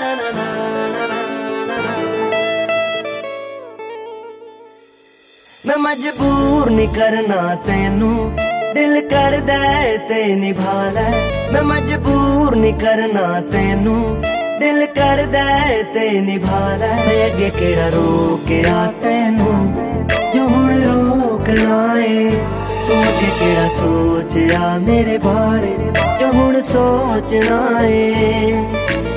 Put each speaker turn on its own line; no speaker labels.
मैं मजबूर नहीं करना तेनू, दिल करदा है ते निभा लै। मैं मजबूर नहीं करना तेनू, दिल करदा है ते निभा लै। मैं अगे केड़ा रोकया तेनू जो हुण रोकना है। तू अगे केड़ा सोचया मेरे बारे जो हुण सोचना है।